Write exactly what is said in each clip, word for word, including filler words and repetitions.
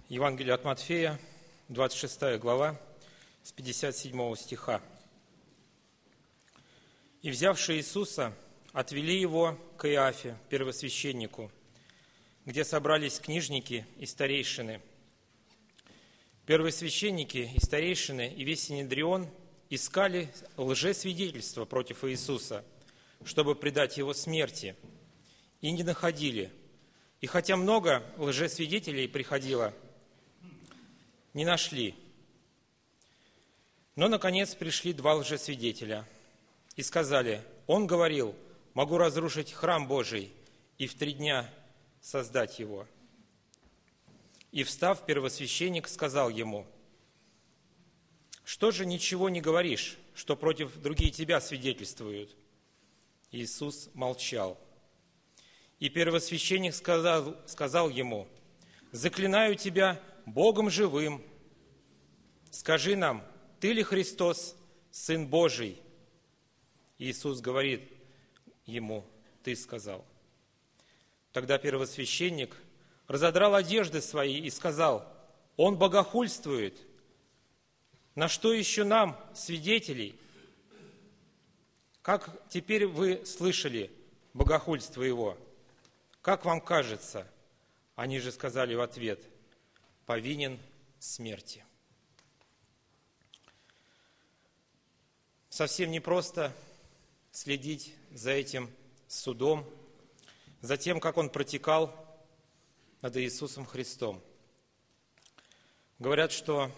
Евангелие от Матфея, двадцать шестая глава, с пятьдесят седьмого стиха. «И, взявши Иисуса, отвели его к Иафе, первосвященнику, где собрались книжники и старейшины. Первосвященники и старейшины и весь Синедрион искали лжесвидетельства против Иисуса, чтобы предать его смерти, и не находили. И хотя много лжесвидетелей приходило, не нашли. Но, наконец, пришли два лжесвидетеля и сказали: Он говорил: могу разрушить храм Божий и в три дня создать его. И, встав, первосвященник сказал ему: что же ничего не говоришь, что против другие тебя свидетельствуют? Иисус молчал. И первосвященник сказал, сказал ему: заклинаю тебя Богом живым, скажи нам, ты ли Христос, Сын Божий? Иисус говорит ему: ты сказал. Тогда первосвященник разодрал одежды свои и сказал: он богохульствует. На что еще нам, свидетелей? Как теперь вы слышали богохульство его? Как вам кажется? Они же сказали в ответ: повинен смерти. Совсем непросто следить за этим судом, за тем, как он протекал над Иисусом Христом. Говорят, что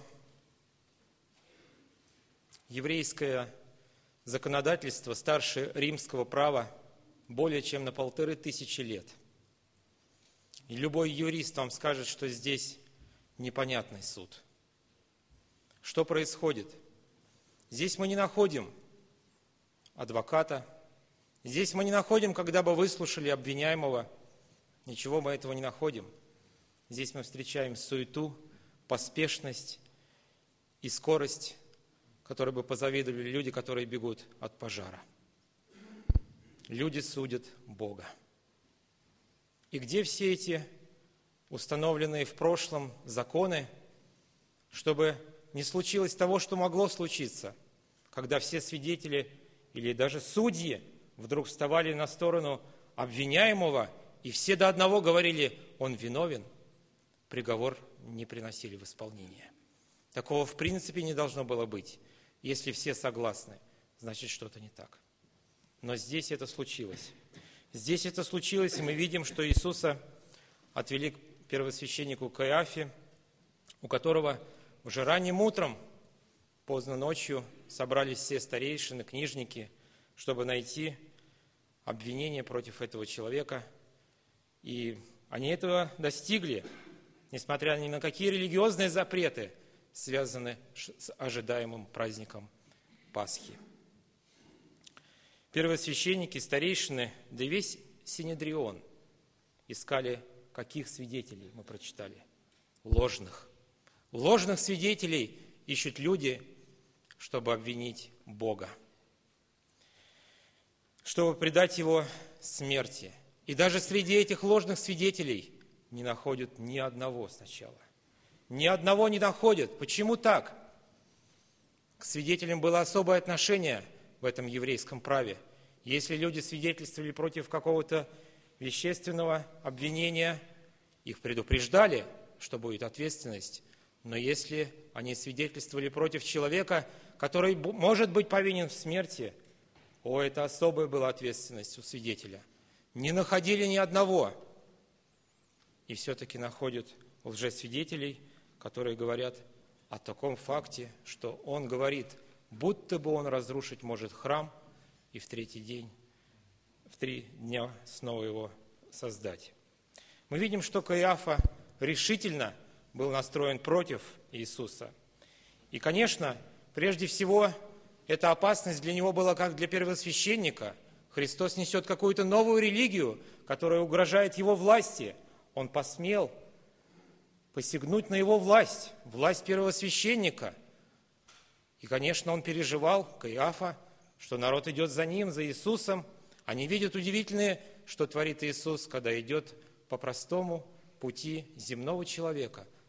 еврейское законодательство старше римского права более чем на полторы тысячи лет. И любой юрист вам скажет, что здесь непонятный суд. Что происходит? Здесь мы не находим адвоката, здесь мы не находим, когда бы выслушали обвиняемого. Ничего мы этого не находим. Здесь мы встречаем суету, поспешность и скорость, которой бы позавидовали люди, которые бегут от пожара. Люди судят Бога. И где все эти установленные в прошлом законы, чтобы не случилось того, что могло случиться, когда все свидетели или даже судьи вдруг вставали на сторону обвиняемого, и все до одного говорили: он виновен, приговор не приносили в исполнение. Такого в принципе не должно было быть. Если все согласны, значит, что-то не так. Но здесь это случилось. Здесь это случилось, и мы видим, что Иисуса отвели к первосвященнику Каиафе, у которого уже ранним утром, поздно ночью, собрались все старейшины, книжники, чтобы найти обвинение против этого человека. И они этого достигли, несмотря ни на какие религиозные запреты, связанные с ожидаемым праздником Пасхи. Первосвященники, старейшины, да и весь Синедрион искали каких свидетелей, мы прочитали? Ложных. Ложных свидетелей ищут люди, чтобы обвинить Бога, чтобы предать Его смерти. И даже среди этих ложных свидетелей не находят ни одного сначала. Ни одного не находят. Почему так? К свидетелям было особое отношение в этом еврейском праве. Если люди свидетельствовали против какого-то вещественного обвинения, их предупреждали, что будет ответственность. Но если они свидетельствовали против человека, который может быть повинен в смерти, о, это особая была ответственность у свидетеля. Не находили ни одного. И все-таки находят лжесвидетелей, которые говорят о таком факте, что он говорит, будто бы он разрушить может храм и в третий день, в три дня снова его создать. Мы видим, что Каиафа решительно был настроен против Иисуса. И, конечно, прежде всего, эта опасность для него была как для первосвященника. Христос несет какую-то новую религию, которая угрожает его власти. Он посмел посягнуть на его власть, власть первосвященника. И, конечно, он переживал, Каиафа, что народ идет за ним, за Иисусом. Они видят удивительное, что творит Иисус, когда идет по простому пути земного человека,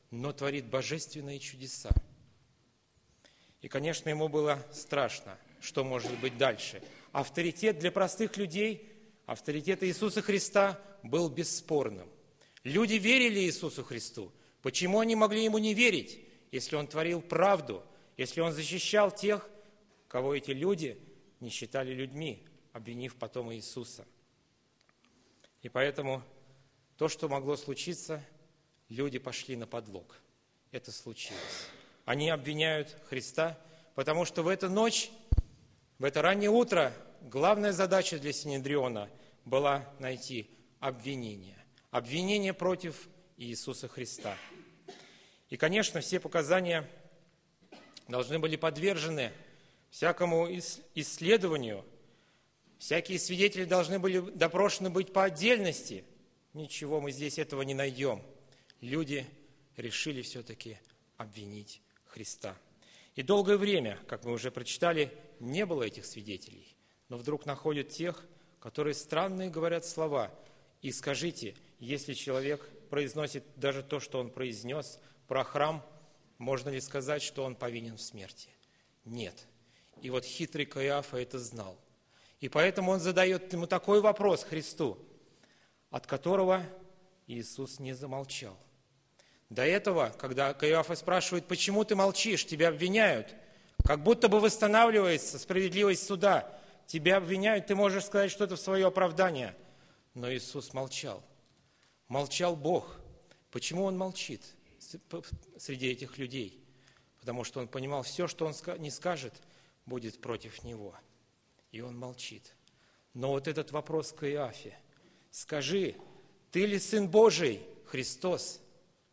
но творит божественные чудеса. И, конечно, ему было страшно, что может быть дальше. Авторитет для простых людей, авторитет Иисуса Христа был бесспорным. Люди верили Иисусу Христу. Почему они могли Ему не верить, если Он творил правду, если Он защищал тех, кого эти люди не считали людьми, обвинив потом Иисуса? И поэтому то, что могло случиться, люди пошли на подлог. Это случилось. Они обвиняют Христа, потому что в эту ночь, в это раннее утро, главная задача для Синедриона была найти обвинение. Обвинение против Иисуса Христа. И, конечно, все показания должны были подвержены всякому исследованию. Всякие свидетели должны были допрошены быть по отдельности. Ничего мы здесь этого не найдем. Люди решили все-таки обвинить Христа. И долгое время, как мы уже прочитали, не было этих свидетелей. Но вдруг находят тех, которые странные говорят слова. И скажите, если человек произносит даже то, что он произнес про храм, можно ли сказать, что он повинен в смерти? Нет. И вот хитрый Каиафа это знал. И поэтому он задает ему такой вопрос Христу, от которого Иисус не замолчал. До этого, когда Каиафа спрашивает, почему ты молчишь, тебя обвиняют, как будто бы восстанавливается справедливость суда, тебя обвиняют, ты можешь сказать что-то в свое оправдание. Но Иисус молчал. Молчал Бог. Почему Он молчит среди этих людей? Потому что Он понимал, все, что Он не скажет, будет против Него. И Он молчит. Но вот этот вопрос к Каиафе. Скажи, ты ли Сын Божий, Христос?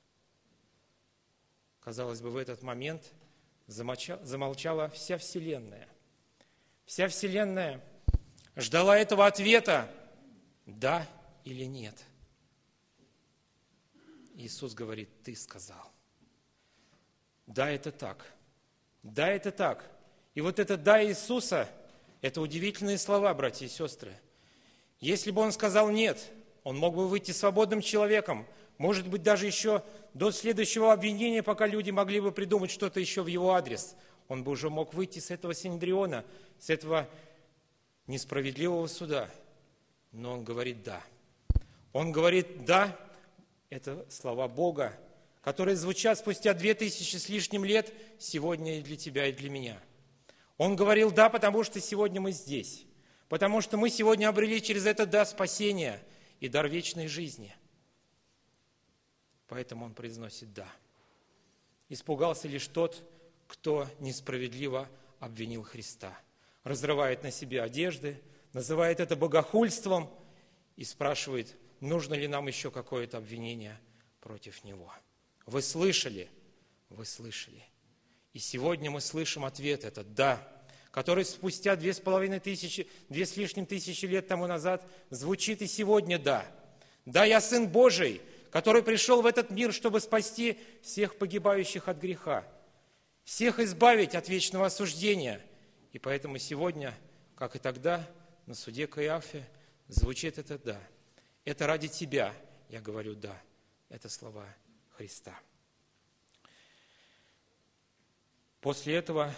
Казалось бы, в этот момент замолчала вся Вселенная. Вся Вселенная ждала этого ответа, да или нет. Иисус говорит, ты сказал. Да, это так. Да, это так. И вот это «да» Иисуса, это удивительные слова, братья и сестры. Если бы Он сказал «нет», Он мог бы выйти свободным человеком, может быть, даже еще до следующего обвинения, пока люди могли бы придумать что-то еще в Его адрес. Он бы уже мог выйти с этого Синедриона, с этого несправедливого суда. Но Он говорит «да». Он говорит «да», это слова Бога, которые звучат спустя две тысячи с лишним лет сегодня и для тебя, и для меня. Он говорил «да», потому что сегодня мы здесь, потому что мы сегодня обрели через это «да» спасение и дар вечной жизни. Поэтому Он произносит «да». Испугался лишь тот, кто несправедливо обвинил Христа, разрывает на себе одежды, называет это богохульством и спрашивает, нужно ли нам еще какое-то обвинение против Него. Вы слышали? Вы слышали. И сегодня мы слышим ответ этот «да», который спустя две с половиной тысячи, две с лишним тысячи лет тому назад звучит и сегодня «да». Да, я Сын Божий, который пришел в этот мир, чтобы спасти всех погибающих от греха, всех избавить от вечного осуждения. И поэтому сегодня, как и тогда, на суде Каиафе звучит это «да». Это ради тебя, я говорю «да». Это слова Христа. После этого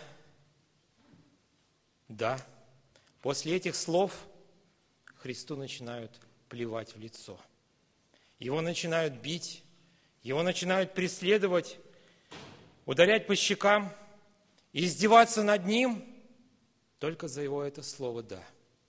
«да», после этих слов Христу начинают плевать в лицо. Его начинают бить, его начинают преследовать, ударять по щекам и издеваться над ним только за его это слово «да».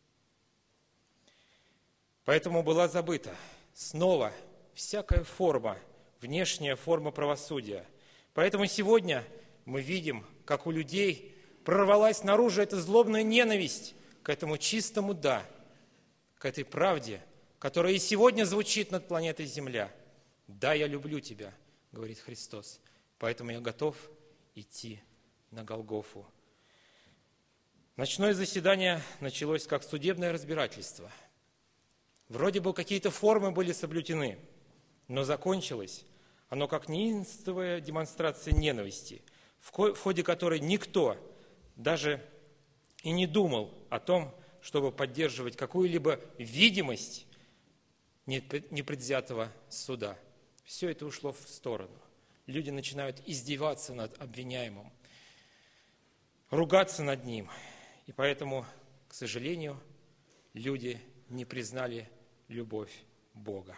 Поэтому была забыта снова всякая форма, внешняя форма правосудия. Поэтому сегодня мы видим, как у людей прорвалась наружу эта злобная ненависть к этому чистому «да», к этой правде, которая и сегодня звучит над планетой Земля. «Да, я люблю тебя», говорит Христос, поэтому я готов идти на Голгофу. Ночное заседание началось как судебное разбирательство. Вроде бы какие-то формы были соблюдены, но закончилось оно как неистовая демонстрация ненависти, в ходе которой никто даже и не думал о том, чтобы поддерживать какую-либо видимость непредвзятого суда. Все это ушло в сторону. люди начинают издеваться над обвиняемым, ругаться над ним. И поэтому, к сожалению, люди не признали любовь Бога.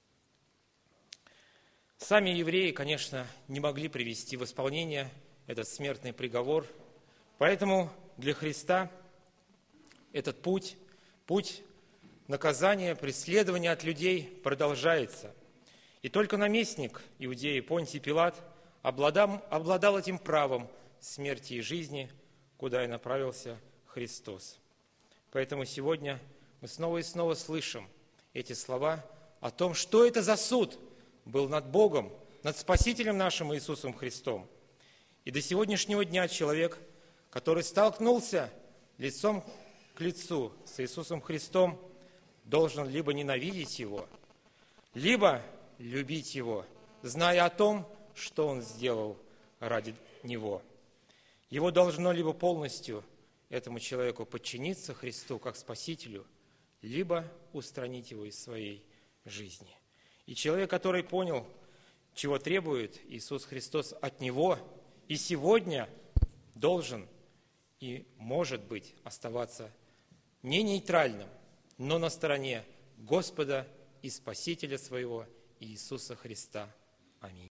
Сами евреи, конечно, не могли привести в исполнение этот смертный приговор, поэтому для Христа этот путь, путь наказания, преследования от людей продолжается. И только наместник Иудеи Понтий Пилат обладал, обладал этим правом смерти и жизни, куда и направился Христос. Поэтому сегодня мы снова и снова слышим эти слова о том, что это за суд был над Богом, над Спасителем нашим Иисусом Христом. И до сегодняшнего дня человек, который столкнулся лицом к лицу с Иисусом Христом, должен либо ненавидеть Его, либо любить Его, зная о том, что Он сделал ради Него. Его должно либо полностью этому человеку подчиниться Христу как Спасителю, либо устранить его из своей жизни. И человек, который понял, чего требует Иисус Христос от него, и сегодня должен и может быть оставаться не нейтральным, но на стороне Господа и Спасителя своего Иисуса Христа. Аминь.